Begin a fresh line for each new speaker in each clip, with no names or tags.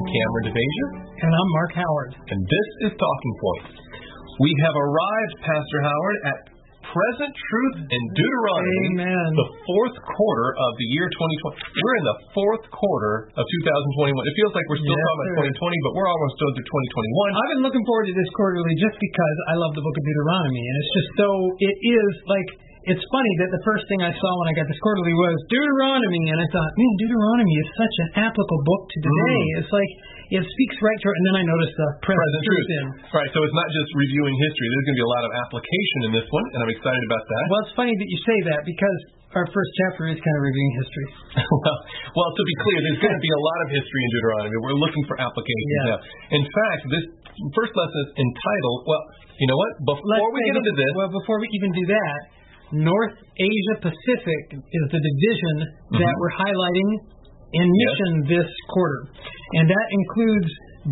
Cameron DeVasia.
And I'm Mark Howard.
And this is Talking Points. We have arrived, Pastor Howard, at present truth in Deuteronomy.
Amen.
The fourth quarter of the year 2020. We're in the fourth quarter of 2021. It feels like we're still talking about 2020, but we're almost done through 2021.
I've been looking forward to this quarterly just because I love the book of Deuteronomy. And it's just so, it is like, it's funny that the first thing I saw when I got this quarterly was Deuteronomy. And I thought, man, Deuteronomy is such an applicable book to today. It's like, it speaks right to it. And then I noticed the present truth in.
Right, so it's not just reviewing history. There's going to be a lot of application in this one, and I'm excited about that.
Well, it's funny that you say that because our first chapter is kind of reviewing history.
well, to be clear, there's going to be a lot of history in Deuteronomy. We're looking for application now. In fact, this first lesson is entitled, well, you know what? Before we get into this...
Well, before we even do that, North Asia Pacific is the division that we're highlighting in mission this quarter. And that includes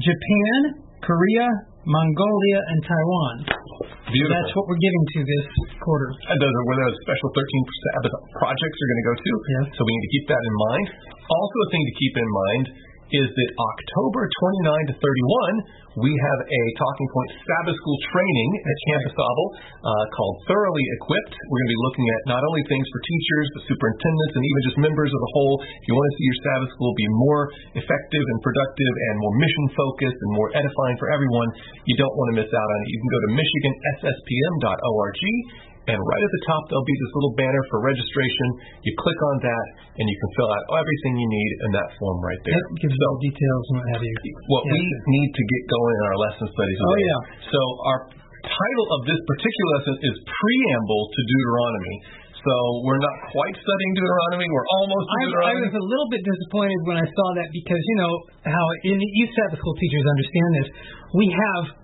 Japan, Korea, Mongolia, and Taiwan.
Beautiful.
So that's what we're giving to this quarter.
And those are where those special 13 Sabbath projects are going to go to.
Yes.
So we need to keep that in mind. Also a thing to keep in mind is that October 29 to 31, we have a Talking Point Sabbath School training at Campus Auble called Thoroughly Equipped. We're going to be looking at not only things for teachers, but superintendents, and even just members of the whole. If you want to see your Sabbath School be more effective and productive and more mission-focused and more edifying for everyone, you don't want to miss out on it. You can go to michigansspm.org. And right at the top, there'll be this little banner for registration. You click on that, and you can fill out everything you need in that form right there.
Yep, gives all details and what have you.
What we need to get going in our lesson studies today.
Oh, yeah.
So our title of this particular lesson is Preamble to Deuteronomy. So we're not quite studying Deuteronomy. We're almost to Deuteronomy.
I was a little bit disappointed when I saw that because, you know, how you Sabbath school teachers understand this. We have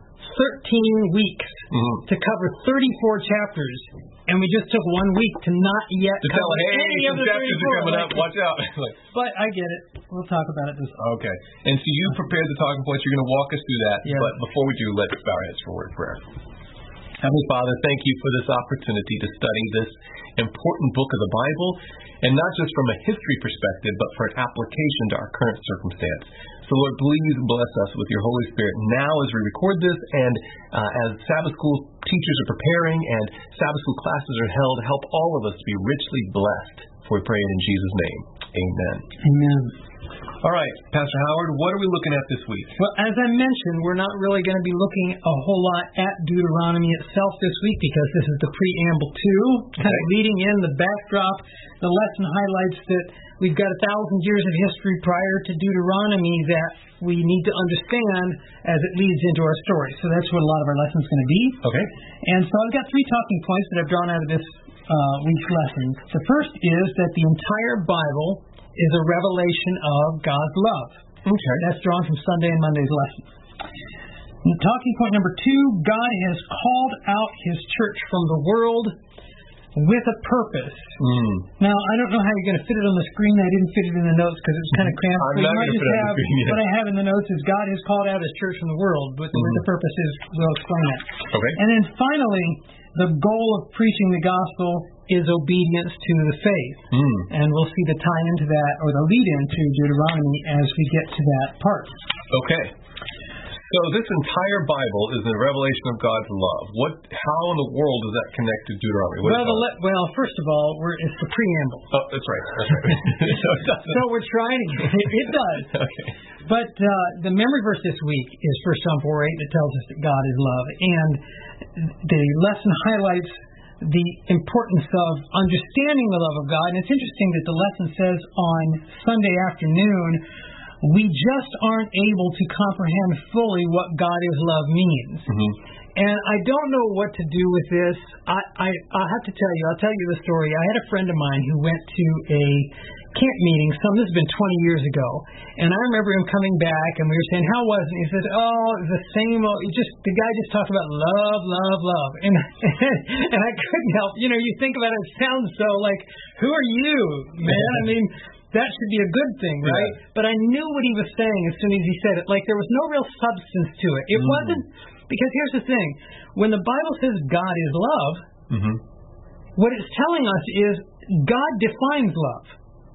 13 weeks to cover 34 chapters, and we just took 1 week to not yet
to
cover
tell, hey,
any of the
chapters are coming up, watch out.
But I get it. We'll talk about it this week.
Okay. And so you prepared the talking points. You're going to walk us through that.
Yes.
But before we do, let's bow our heads for a word of prayer. Heavenly Father, thank you for this opportunity to study this important book of the Bible, and not just from a history perspective, but for an application to our current circumstance. So Lord, please bless us with your Holy Spirit now as we record this, and as Sabbath school teachers are preparing and Sabbath school classes are held, help all of us to be richly blessed. For we pray it in Jesus' name. Amen.
Amen.
All right, Pastor Howard, what are we looking at this week?
Well, as I mentioned, we're not really going to be looking a whole lot at Deuteronomy itself this week because this is the preamble to, kind of leading in the backdrop. The lesson highlights that we've got 1,000 years of history prior to Deuteronomy that we need to understand as it leads into our story. So that's what a lot of our lesson's going to be.
Okay.
And so I've got 3 talking points that I've drawn out of this week's lesson. The first is that the entire Bible is a revelation of God's love.
Okay.
That's drawn from Sunday and Monday's lesson. Talking point number 2, God has called out His church from the world with a purpose. Now, I don't know how you're going to fit it on the screen. I didn't fit it in the notes because it's kind of cramped.
I'm not going to fit it on the screen yet.
What I have in the notes is God has called out His church from the world, but with the purpose is, we'll explain that.
Okay.
And then finally, the goal of preaching the gospel is obedience to the faith. And we'll see the tie into that, or the lead into Deuteronomy as we get to that part.
Okay. So this entire Bible is a revelation of God's love. How in the world does that connect to Deuteronomy?
Well, first of all, it's the preamble.
Oh, that's right.
So we're trying to get it. It does.
Okay.
But the memory verse this week is 1 John 4:8 that tells us that God is love. And the lesson highlights the importance of understanding the love of God. And it's interesting that the lesson says on Sunday afternoon, we just aren't able to comprehend fully what God is love means. And I don't know what to do with this. I'll have to tell you. I'll tell you the story. I had a friend of mine who went to a camp meeting. This has been 20 years ago. And I remember him coming back, and we were saying, how was it? He said, it was the same old. The guy just talked about love, love, love. And I couldn't help. You think about it, it sounds so like, who are you, man? I mean, that should be a good thing, right? Yeah. But I knew what he was saying as soon as he said it. Like, there was no real substance to it. It wasn't, because here's the thing. When the Bible says God is love, what it's telling us is God defines love.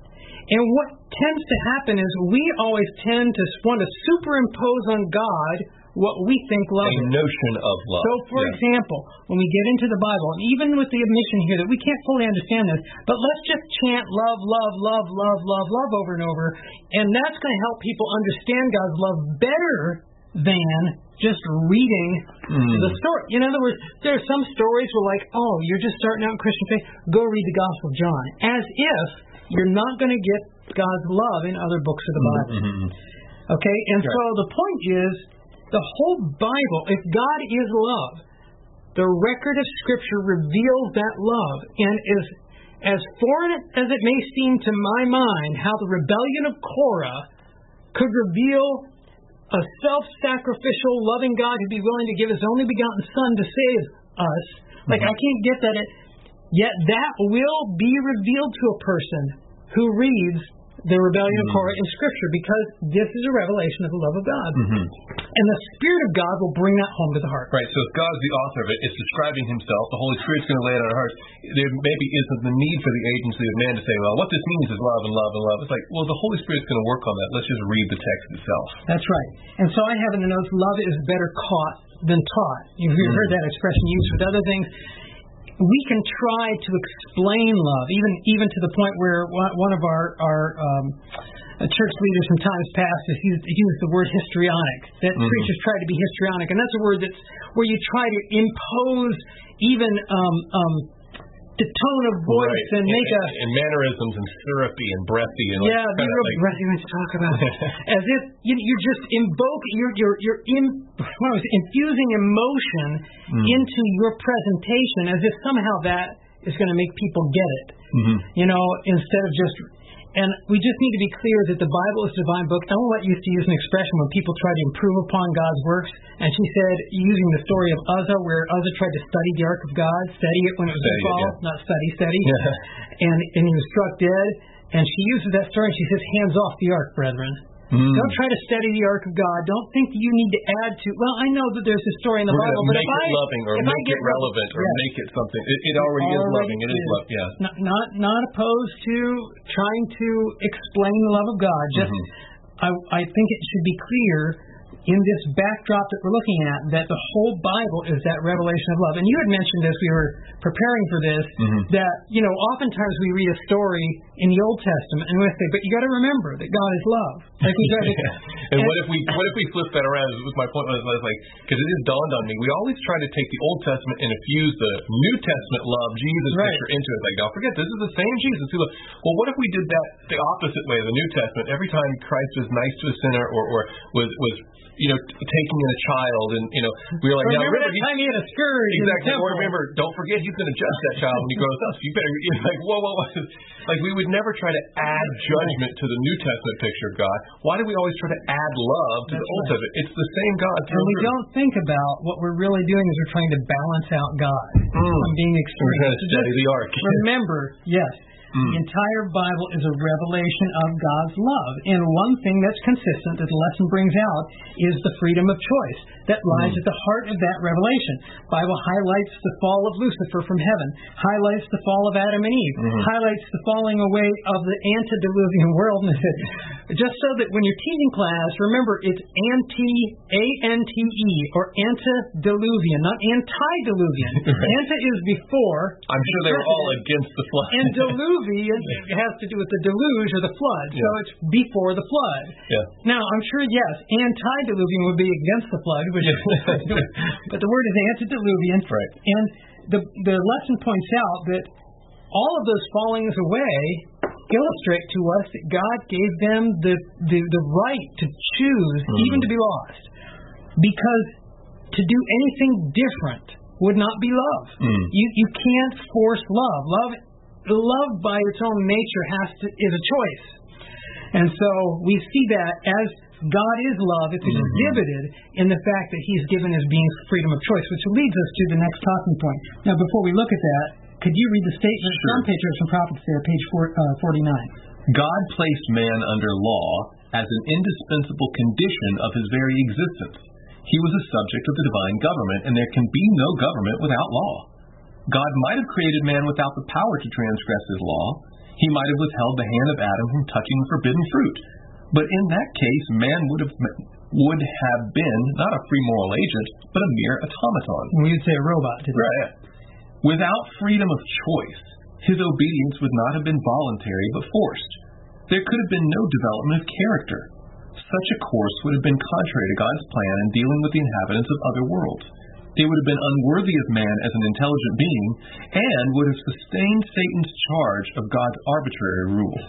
And what tends to happen is we always tend to want to superimpose on God what we think love is.
A notion of love.
So, for example, when we get into the Bible, and even with the admission here that we can't fully understand this, but let's just chant love, love, love, love, love, love over and over, and that's going to help people understand God's love better than just reading the story. In other words, there are some stories where like, oh, you're just starting out in Christian faith, go read the Gospel of John. As if you're not going to get God's love in other books of the Bible. Okay? And so the point is, the whole Bible, if God is love, the record of Scripture reveals that love. And as foreign as it may seem to my mind, how the rebellion of Korah could reveal a self-sacrificial, loving God who'd be willing to give His only begotten Son to save us. Like, I can't get that. Yet that will be revealed to a person who reads the rebellion of Korah in Scripture, because this is a revelation of the love of God. And the Spirit of God will bring that home to the heart.
Right, so if God's the author of it, it's describing Himself, the Holy Spirit's going to lay it on our hearts. There maybe isn't the need for the agency of man to say, well, what this means is love and love and love. It's like, well, the Holy Spirit's going to work on that. Let's just read the text itself.
That's right. And so I have in the notes, love is better caught than taught. You've heard that expression used with other things. We can try to explain love, even to the point where one of our church leaders from times past has used the word histrionic. That preachers try to be histrionic, and that's a word that's where you try to impose even the tone of voice and make
and mannerisms and syrupy and breathy and
be real breathy when you talk about it, as if you're just infusing emotion into your presentation, as if somehow that is going to make people get it. Instead of just. And we just need to be clear that the Bible is a divine book. Ellen used to use an expression when people try to improve upon God's works, and she said, using the story of Uzzah, where Uzzah tried to study the Ark of God, study it when it was in fall, not study, and he was struck dead. And she uses that story, and she says, hands off the Ark, brethren. Don't try to study the Ark of God. Don't think that you need to add to. Well, I know that there's a story in the Bible, but
make it loving or make it relevant or make it something. It already is loving. It is love. Yeah.
Not opposed to trying to explain the love of God. Just, I think it should be clear in this backdrop that we're looking at that the whole Bible is that revelation of love. And you had mentioned as we were preparing for this that, oftentimes we read a story in the Old Testament and we say, but you got to remember that God is love. Like we got to,
and what if we flip that around? Was my point was like, because it has dawned on me, we always try to take the Old Testament and infuse the New Testament love, Jesus picture into it. Like, don't forget, this is the same Jesus who loved. Well, what if we did that the opposite way, the New Testament? Every time Christ was nice to a sinner or was taking in a child, and we were like, now
remember that time he had a scourge.
Exactly. Or remember, don't forget he's going to judge that child when he grows up. So you better like, whoa. Like we would never try to add judgment to the New Testament picture of God. Why do we always try to add love to the Old Testament? It's the same God.
And we don't think about what we're really doing is we're trying to balance out God. I'm being extreme.
We're trying to study the Ark.
Remember, yes. The entire Bible is a revelation of God's love. And one thing that's consistent that the lesson brings out is the freedom of choice that lies at the heart of that revelation. The Bible highlights the fall of Lucifer from heaven, highlights the fall of Adam and Eve, highlights the falling away of the antediluvian world. Just so that when you're teaching class, remember it's A-N-T-E, or antediluvian, not antediluvian. Ante is before.
I'm sure they were all against the flood.
And diluvian has to do with the deluge or the flood. So it's before the flood. Now, I'm sure, yes, antediluvian would be against the flood, but the word is antediluvian.
Right.
And the lesson points out that all of those fallings away illustrate to us that God gave them the right to choose, even to be lost. Because to do anything different would not be love. You can't force love. Love by its own nature is a choice. And so we see that as God is love, it's exhibited in the fact that He's given His beings freedom of choice, which leads us to the next talking point. Now, before we look at that, could you read the statement from Patriarchs and Prophets there, page 49?
God placed man under law as an indispensable condition of his very existence. He was a subject of the divine government, and there can be no government without law. God might have created man without the power to transgress His law. He might have withheld the hand of Adam from touching the forbidden fruit. But in that case, man would have been not a free moral agent, but a mere automaton.
We'd say a robot today.
Right. Without freedom of choice, his obedience would not have been voluntary but forced. There could have been no development of character. Such a course would have been contrary to God's plan in dealing with the inhabitants of other worlds. It would have been unworthy of man as an intelligent being, and would have sustained Satan's charge of God's arbitrary rule.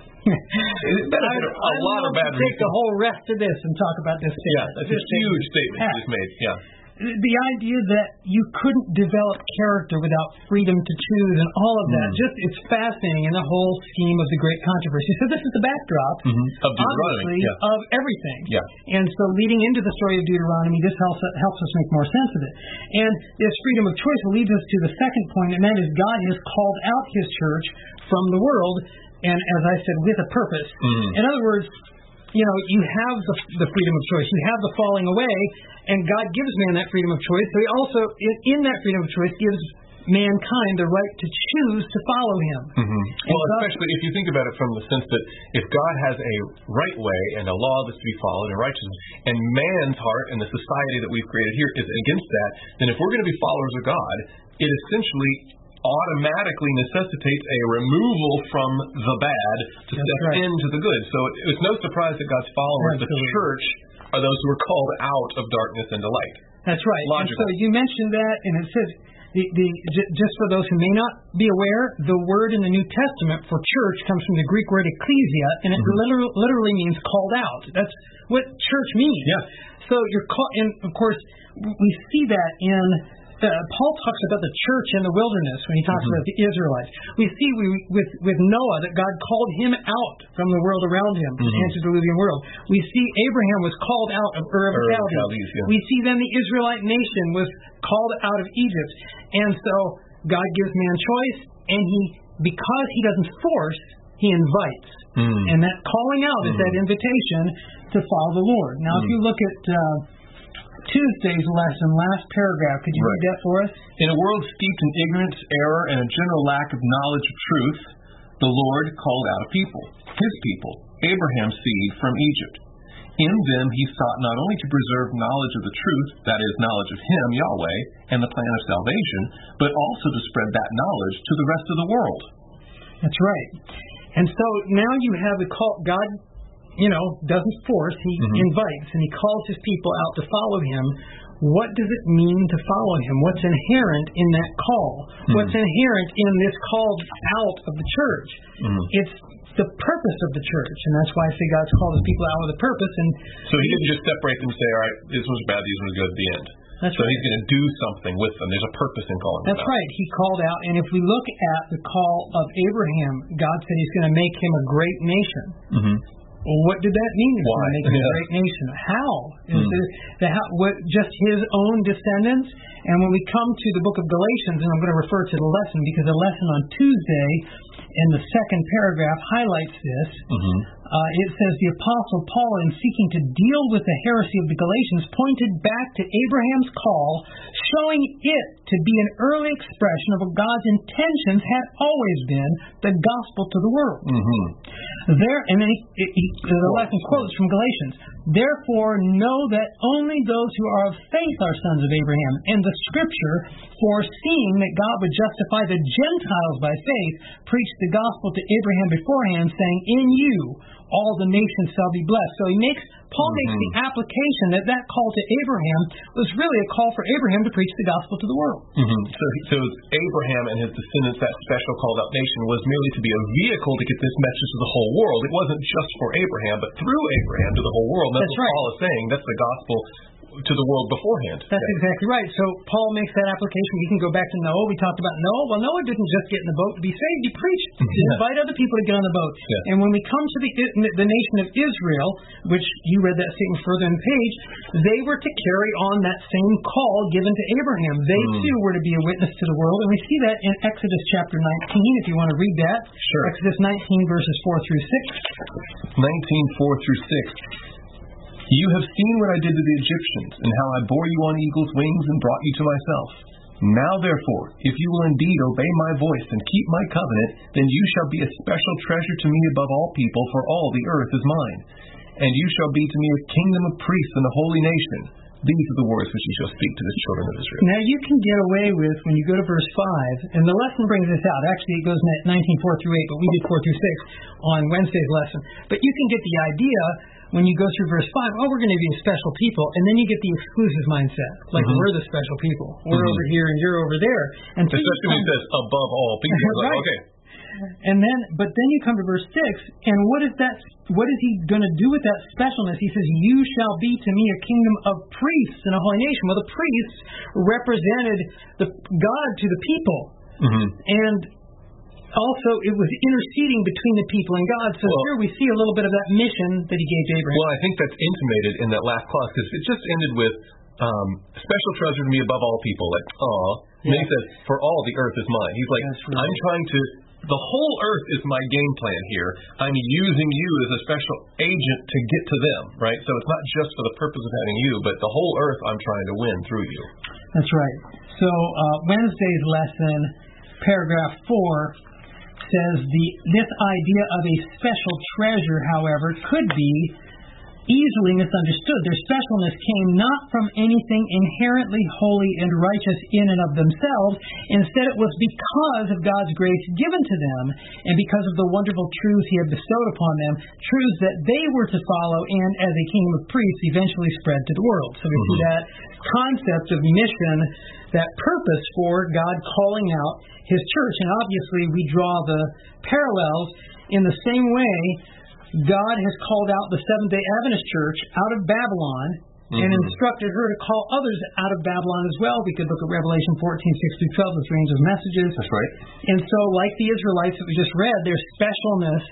A lot of bad reasons.
Take the whole rest of this and talk about this.
Yeah, that's a huge statement you just made. Yeah.
The idea that you couldn't develop character without freedom to choose and all of that, it's fascinating in the whole scheme of the great controversy. So this is the backdrop,
of Deuteronomy,
of everything.
Yeah.
And so leading into the story of Deuteronomy, this helps us make more sense of it. And this freedom of choice leads us to the second point, and that is God has called out His church from the world, and as I said, with a purpose. In other words, you have the freedom of choice. You have the falling away, and God gives man that freedom of choice. So He also, in that freedom of choice, gives mankind the right to choose to follow Him.
Well, especially if you think about it from the sense that if God has a right way and a law that's to be followed and righteousness, and man's heart and the society that we've created here is against that, then if we're going to be followers of God, it essentially automatically necessitates a removal from the bad to step into the good. So it's no surprise that God's followers, the church, are those who are called out of darkness into light.
That's right.
Logical.
And so you mentioned that, and it says, just for those who may not be aware, the word in the New Testament for church comes from the Greek word ecclesia, and it literally means called out. That's what church means.
Yeah.
So you're called, and of course, we see that in Paul talks about the church in the wilderness when he talks about the Israelites. We see with Noah that God called him out from the world around him, the antediluvian world. We see Abraham was called out of Ur of Chaldees. We see then the Israelite nation was called out of Egypt. And so God gives man choice, and because He doesn't force, He invites. And that calling out is that invitation to follow the Lord. Now, if you look at Tuesday's lesson, last paragraph. Could you read that for us?
In a world steeped in ignorance, error, and a general lack of knowledge of truth, the Lord called out a people, His people, Abraham's seed from Egypt. In them He sought not only to preserve knowledge of the truth, that is, knowledge of Him, Yahweh, and the plan of salvation, but also to spread that knowledge to the rest of the world.
That's right. And so now you have the call. God doesn't force, He invites, and He calls His people out to follow Him. What does it mean to follow Him? What's inherent in that call? What's inherent in this call out of the church? It's the purpose of the church, and that's why I say God's called His people out with a purpose. And
so He didn't just separate them and say, all right, this one's bad, these ones are good at the end.
That's
so
right.
He's going to do something with them. There's a purpose in calling them out.
That's right. He called out, and if we look at the call of Abraham, God said He's going to make him a great nation. Well, what did that mean? He's going to make him a great nation. How? Just his own descendants? And when we come to the book of Galatians, and I'm going to refer to the lesson because the lesson on Tuesday in the second paragraph highlights this. It says, the Apostle Paul, in seeking to deal with the heresy of the Galatians, pointed back to Abraham's call, showing it to be an early expression of what God's intentions had always been, the gospel to the world. And then the lesson quotes from Galatians, therefore know that only those who are of faith are sons of Abraham. And the Scripture, foreseeing that God would justify the Gentiles by faith, preached the gospel to Abraham beforehand, saying, in you all the nations shall be blessed. So Paul makes the application that call to Abraham was really a call for Abraham to preach the gospel to the world.
So Abraham and his descendants, that special called out nation, was merely to be a vehicle to get this message to the whole world. It wasn't just for Abraham, but through Abraham to the whole world. That's what Paul is saying. That's the gospel to the world beforehand.
That's exactly right. So Paul makes that application. We can go back to Noah. We talked about Noah. Well, Noah didn't just get in the boat to be saved. He preached. He invited other people to get on the boat. And when we come to the nation of Israel, which you read that statement further in the page, they were to carry on that same call given to Abraham. They too were to be a witness to the world. And we see that in Exodus chapter 19, if you want to read that.
Sure.
Exodus 19 verses 4 through 6.
19:4 through 6. You have seen what I did to the Egyptians, and how I bore you on eagle's wings and brought you to myself. Now therefore, if you will indeed obey my voice and keep my covenant, then you shall be a special treasure to me above all people, for all the earth is mine. And you shall be to me a kingdom of priests and a holy nation. These are the words which you shall speak to the children of Israel.
Now you can get away with, when you go to verse 5, and the lesson brings this out. Actually, it goes in 19:4 through 8, but we did 4 through 6 on Wednesday's lesson. But you can get the idea when you go through verse 5, we're going to be a special people, and then you get the exclusive mindset, like we're the special people. We're over here and you're over there. And
especially when it says above all people.
Right.
Like, okay.
But then you come to verse 6, and what is he going to do with that specialness? He says, you shall be to me a kingdom of priests and a holy nation. Well, the priests represented God to the people. And also, it was interceding between the people and God. So here we see a little bit of that mission that he gave to Abraham.
Well, I think that's intimated in that last clause, because it just ended with special treasure to me above all people. Like, and then he says, for all the earth is mine. He's like, I'm trying to, the whole earth is my game plan here. I'm using you as a special agent to get to them, right? So it's not just for the purpose of having you, but the whole earth I'm trying to win through you.
That's right. So Wednesday's lesson, paragraph 4, says this idea of a special treasure, however, could be easily misunderstood. Their specialness came not from anything inherently holy and righteous in and of themselves. Instead, it was because of God's grace given to them and because of the wonderful truths he had bestowed upon them, truths that they were to follow and, as a kingdom of priests, eventually spread to the world. So we see that concept of mission, that purpose for God calling out his church. And obviously, we draw the parallels in the same way God has called out the Seventh-day Adventist Church out of Babylon and instructed her to call others out of Babylon as well. We could look at Revelation 14:6-12, this range of messages.
That's right.
And so, like the Israelites that we just read, their specialness,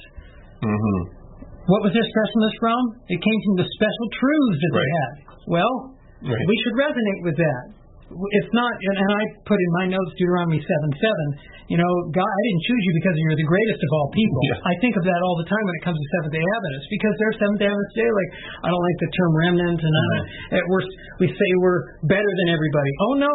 what was their specialness from? It came from the special truths that they had. Well, we should resonate with that. It's not, and I put in my notes Deuteronomy 7:7. You know, God, I didn't choose you because you're the greatest of all people. I think of that all the time when it comes to Seventh-day Adventists, because they're Seventh-day Adventists today. Like, I don't like the term remnant, and at worst we say we're better than everybody. Oh no,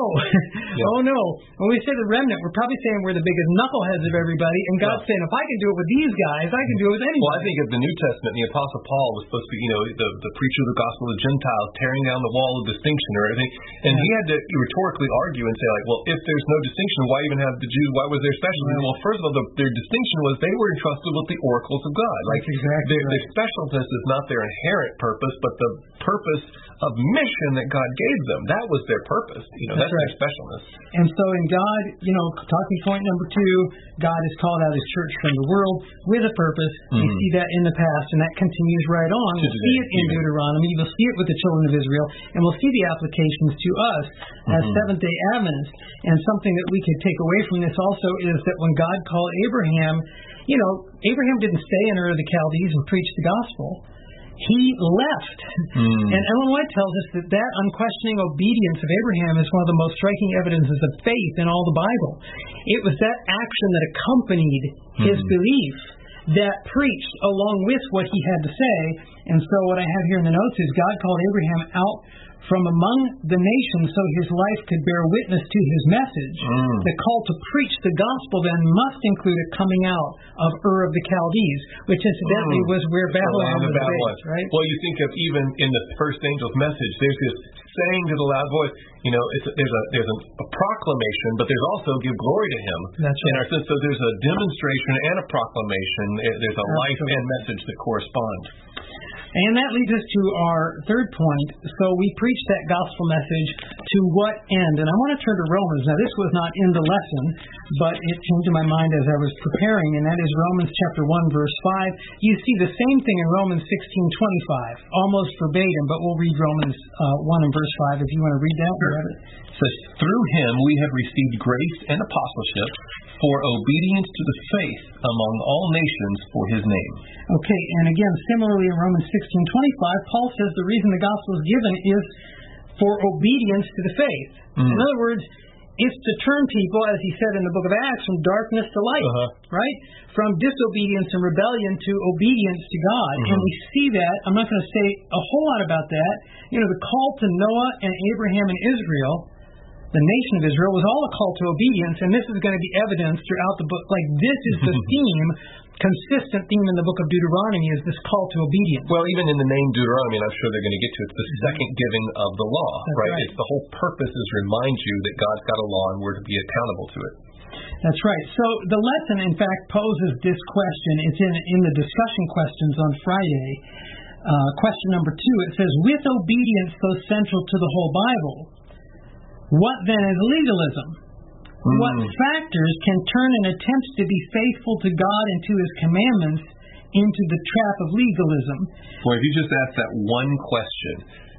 oh no. When we say the remnant, we're probably saying we're the biggest knuckleheads of everybody, and God's saying, if I can do it with these guys, I can do it with anybody.
Well, I think of the New Testament, the Apostle Paul was supposed to be, the preacher of the gospel of the Gentiles, tearing down the wall of distinction or everything, and he had to rhetorically argue and say, like, well, if there's no distinction, why even have the Jews? Why was there specialness? Well, first of all, their distinction was they were entrusted with the oracles of God. Like, their specialness is not their inherent purpose, but the purpose of mission that God gave them. That was their purpose. That's their specialness.
And so in God, talking point number 2, God has called out his church from the world with a purpose. We see that in the past, and that continues right on. We'll see it in Deuteronomy. We'll see it with the children of Israel, and we'll see the applications to us as Seventh-day Adventists. And something that we could take away from this also is that when God called Abraham, Abraham didn't stay in Ur of the Chaldees and preach the gospel. He left. And Ellen White tells us that unquestioning obedience of Abraham is one of the most striking evidences of faith in all the Bible. It was that action that accompanied his belief that preached along with what he had to say. And so what I have here in the notes is God called Abraham out from among the nations so his life could bear witness to his message. The call to preach the gospel then must include a coming out of Ur of the Chaldees, which incidentally was where Babylon was based, right?
Well, you think of even in the first angel's message, there's this saying to the loud voice, there's a proclamation, but there's also give glory to him.
That's right.
In our sense, so there's a demonstration and a proclamation. There's a life and message that correspond.
And that leads us to our third point. So we preach that gospel message to what end? And I want to turn to Romans. Now, this was not in the lesson, but it came to my mind as I was preparing, and that is Romans chapter 1, verse 5. You see the same thing in Romans 16:25, almost verbatim, but we'll read Romans 1 and verse 5 if you want to read that.
It says, through him we have received grace and apostleship for obedience to the faith among all nations for his name.
Okay, and again, similarly in Romans 16:25, Paul says the reason the gospel is given is for obedience to the faith. In other words, it's to turn people, as he said in the book of Acts, from darkness to light, right? From disobedience and rebellion to obedience to God. And we see that. I'm not going to say a whole lot about that. The call to Noah and Abraham and Israel the nation of Israel, was all a call to obedience, and this is going to be evidence throughout the book. Like, this is the theme, consistent theme in the book of Deuteronomy, is this call to obedience.
Well, even in the name Deuteronomy, and I'm sure they're going to get to it, it's the second giving of the law, right? It's the whole purpose is remind you that God's got a law and we're to be accountable to it.
That's right. So the lesson, in fact, poses this question. It's in the discussion questions on Friday. Question number 2, it says, with obedience so central to the whole Bible, what then is legalism? What factors can turn an attempt to be faithful to God and to His commandments into the trap of legalism?
Well, if you just ask that one question,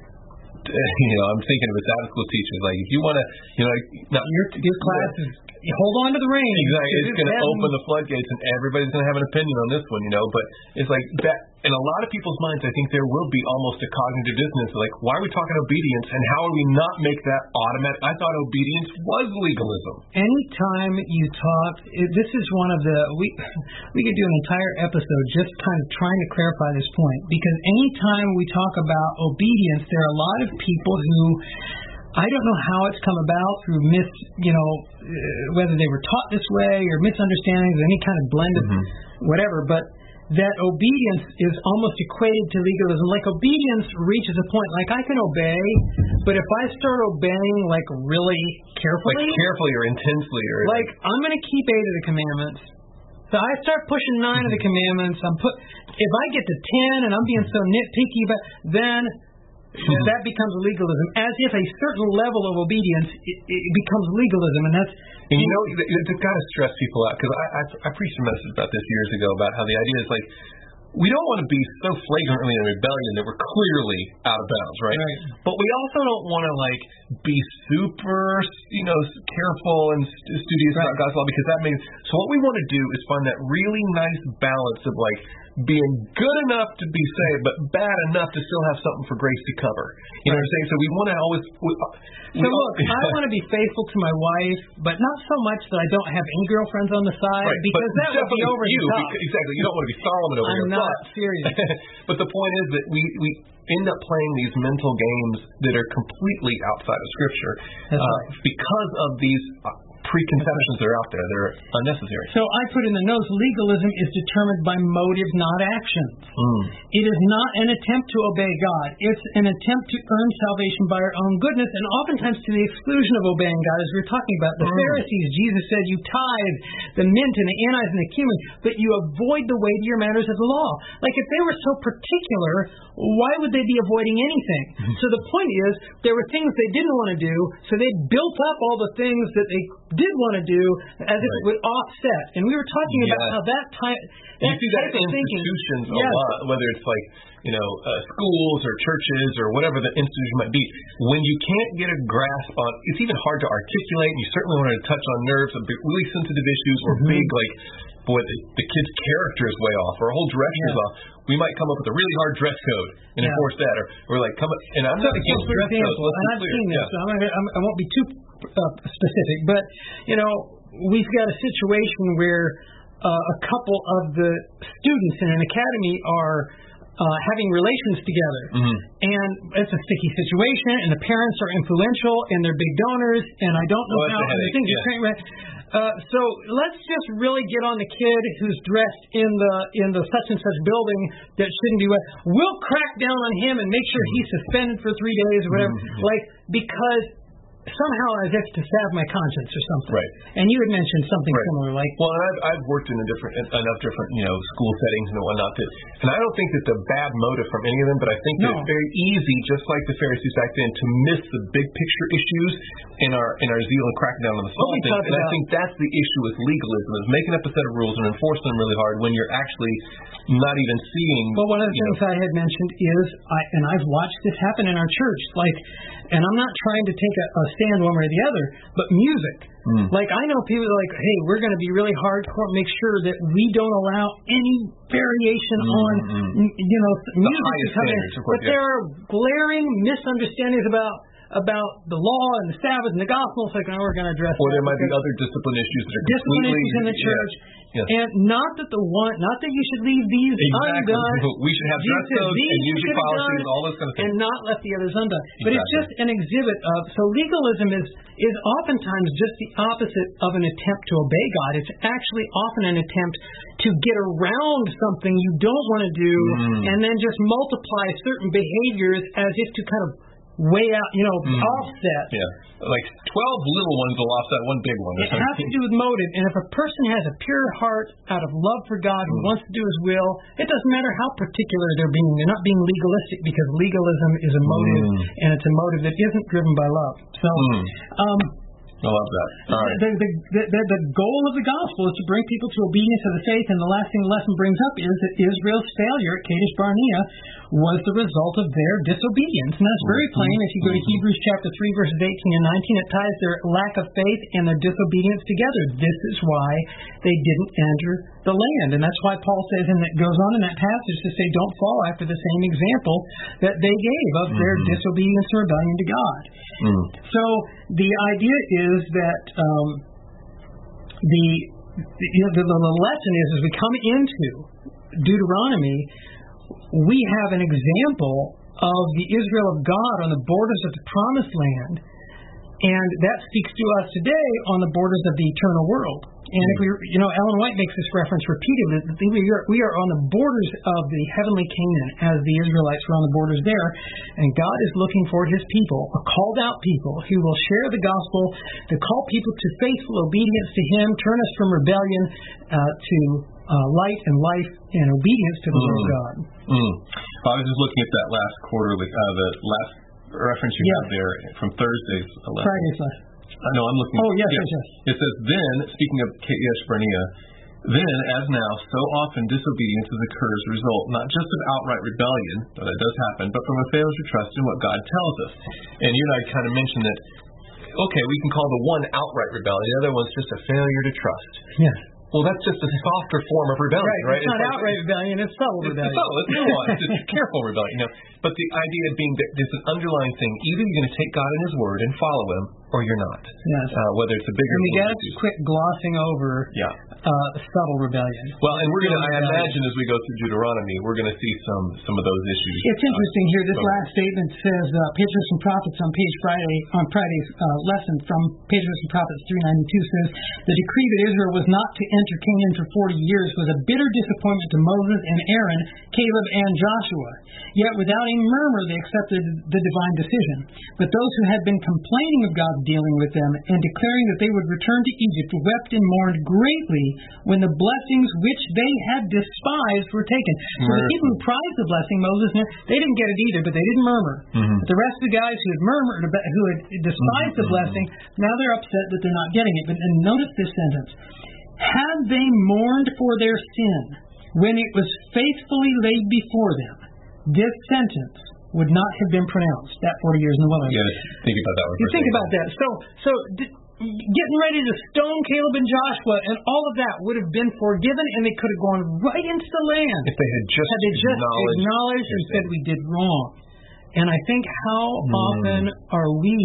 I'm thinking of a Sabbath school teacher. Like, if you want to,
your class is, hold on to the reins.
Exactly. It's going to open the floodgates, and everybody's going to have an opinion on this one, But it's like that. In a lot of people's minds, I think there will be almost a cognitive dissonance. Like, why are we talking obedience, and how do we not make that automatic? I thought obedience was legalism.
Anytime you talk, this is one of the, we could do an entire episode just kind of trying to clarify this point, because anytime we talk about obedience, there are a lot of people who, I don't know how it's come about through whether they were taught this way or misunderstandings, any kind of blended whatever, but that obedience is almost equated to legalism. Like, obedience reaches a point, like, I can obey, but if I start obeying, like, really carefully.
Like, carefully or intensely.
Like, I'm going to keep 8 of the commandments. So I start pushing 9 of the commandments. If I get to 10 and I'm being so nitpicky, then that becomes legalism. As if a certain level of obedience it becomes legalism, and that's.
And it's got to stress people out, because I preached a message about this years ago about how the idea is like, we don't want to be so flagrantly in rebellion that we're clearly out of bounds, right? But we also don't want to be super, careful and studious about God's law, because that means. So what we want to do is find that really nice balance of being good enough to be saved, but bad enough to still have something for grace to cover. You know what I'm saying? So we want to always.
I want to be faithful to my wife, but not so much that I don't have any girlfriends on the side, because that would be over the top.
Exactly. You don't want to be Solomon over here.
I'm not serious.
But the point is that we end up playing these mental games that are completely outside of Scripture because of these preconceptions that are out there. They're unnecessary.
So I put in the notes, legalism is determined by motive, not actions. It is not an attempt to obey God. It's an attempt to earn salvation by our own goodness, and oftentimes to the exclusion of obeying God. As we were talking about the Pharisees, Jesus said, you tithe the mint and the anise and the cumin, but you avoid the weightier matters of the law. Like, if they were so particular, why would they be avoiding anything? So the point is, there were things they didn't want to do, so they built up all the things that they did want to do as if it would offset. And we were talking about how that type
you see that in institutions a lot, whether it's schools or churches or whatever the institution might be. When you can't get a grasp on, it's even hard to articulate, and you certainly want to touch on nerves of really sensitive issues or big, the kid's character is way off, or a whole direction is off. We might come up with a really hard dress code and enforce that, or come up, and I'm not against dress codes.
And I've seen this, so I won't be too specific, but we've got a situation where a couple of the students in an academy are having relations together, and it's a sticky situation, and the parents are influential, and they're big donors, and I don't know how things are trained. So let's just really get on the kid who's dressed in the such and such building that shouldn't be. We'll crack down on him and make sure he's suspended for 3 days or whatever, because somehow as if to salve my conscience or something.
Right.
And you had mentioned something similar, like.
Well, I've worked in enough different school settings and whatnot and I don't think that the bad motive from any of them, but I think that it's very easy, just like the Pharisees back then, to miss the big picture issues in our zeal and cracking down on the small things. And I think that's the issue with legalism, is making up a set of rules and enforcing them really hard when you're actually not even seeing.
Well, one of the things I had mentioned is, and I've watched this happen in our church, and I'm not trying to take a stand one way or the other, but music. Like, I know people are like, hey, we're going to be really hardcore, make sure that we don't allow any variation on, music to come in. But there are glaring misunderstandings about about the law and the Sabbath and the gospel. It's like, oh, we're going to address.
Or there might be other discipline issues that are
discipline issues in the church.
Yes.
And not that you should leave these undone.
We should have dress codes and music policies, all those kind of things,
and not left the others undone. But it's just an exhibit of. So legalism is oftentimes just the opposite of an attempt to obey God. It's actually often an attempt to get around something you don't want to do, and then just multiply certain behaviors as if to kind of weigh out, offset.
Yeah. Like 12 little ones will offset one big one.
It has to do with motive. And if a person has a pure heart out of love for God who wants to do His will, it doesn't matter how particular they're being. They're not being legalistic, because legalism is a motive, and it's a motive that isn't driven by love. So,
I love that. All right.
The goal of the gospel is to bring people to obedience of the faith, and the last thing the lesson brings up is that Israel's failure at Kadesh Barnea was the result of their disobedience. And that's very plain. If you go to Hebrews chapter 3, verses 18 and 19, it ties their lack of faith and their disobedience together. This is why they didn't enter the land. And that's why Paul says, and it goes on in that passage to say, don't fall after the same example that they gave of their disobedience or rebellion to God. So the idea is that the lesson is, as we come into Deuteronomy, we have an example of the Israel of God on the borders of the Promised Land, and that speaks to us today on the borders of the eternal world. And if Ellen White makes this reference repeatedly, that we are on the borders of the heavenly Canaan, as the Israelites were on the borders there, and God is looking for His people, a called out people, who will share the gospel, to call people to faithful obedience to Him, turn us from rebellion to light and life and obedience to the Lord God.
I was just looking at that last quarter, the last reference you have there from Thursday's lesson.
Friday's lesson.
No, I'm looking.
Oh, yes.
It says, then, speaking of Kadesh Barnea, then, as now, so often disobedience occurs as a result not just of outright rebellion, though that does happen, but from a failure to trust in what God tells us. And you and I kind of mentioned that, okay, we can call the one outright rebellion, the other one's just a failure to trust.
Yes.
Well, that's just a softer form of rebellion, right?
It's not outright rebellion, it's subtle rebellion.
It's subtle, it's nuanced, it's careful rebellion. But the idea being that there's an underlying thing, either you're going to take God in His word and follow Him, or you're not.
Yes.
Whether it's a bigger...
And we got to quit glossing over subtle rebellion.
Well, and we're going to, I imagine as we go through Deuteronomy, we're going to see some of those issues.
It's interesting here, this last statement says, Patriarchs and Prophets on Friday's lesson from Patriarchs and Prophets 392 says, the decree that Israel was not to enter Canaan for 40 years was a bitter disappointment to Moses and Aaron, Caleb and Joshua. Yet without a murmur they accepted the divine decision. But those who had been complaining of God's dealing with them and declaring that they would return to Egypt wept and mourned greatly when the blessings which they had despised were taken. So the people who prized the blessing, Moses, they didn't get it either, but they didn't murmur. But the rest of the guys who had murmured, who had despised the blessing, now they're upset that they're not getting it. But notice this sentence. Had they mourned for their sin when it was faithfully laid before them, this sentence would not have been pronounced, that 40 years in the wilderness.
Yeah, think about that one.
You think about that. So getting ready to stone Caleb and Joshua and all of that would have been forgiven, and they could have gone right into the land.
If they had just
acknowledged and said we did wrong. And I think how often are we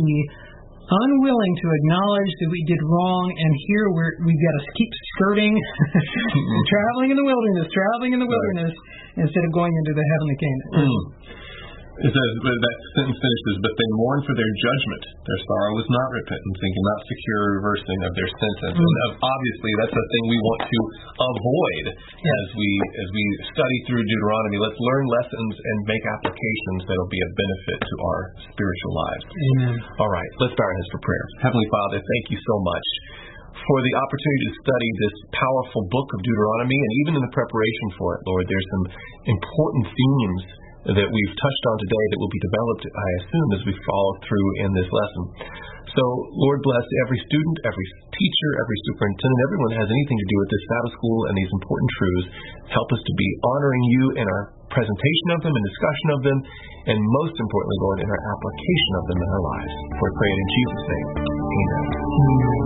unwilling to acknowledge that we did wrong, and here we've got to keep skirting, traveling in the wilderness, instead of going into the heavenly Canaan.
It says, that sentence finishes, but they mourned for their judgment. Their sorrow was not repentance, and cannot secure a reversing of their sentence. And obviously, that's a thing we want to avoid as we study through Deuteronomy. Let's learn lessons and make applications that will be of benefit to our spiritual lives.
Amen.
All right, let's bow our heads for prayer. Heavenly Father, thank you so much for the opportunity to study this powerful book of Deuteronomy, and even in the preparation for it, Lord, there's some important themes that we've touched on today that will be developed, I assume, as we follow through in this lesson. So, Lord, bless every student, every teacher, every superintendent, everyone that has anything to do with this Sabbath school and these important truths. Help us to be honoring you in our presentation of them and discussion of them, and most importantly, Lord, in our application of them in our lives. For I pray it in Jesus' name. Amen.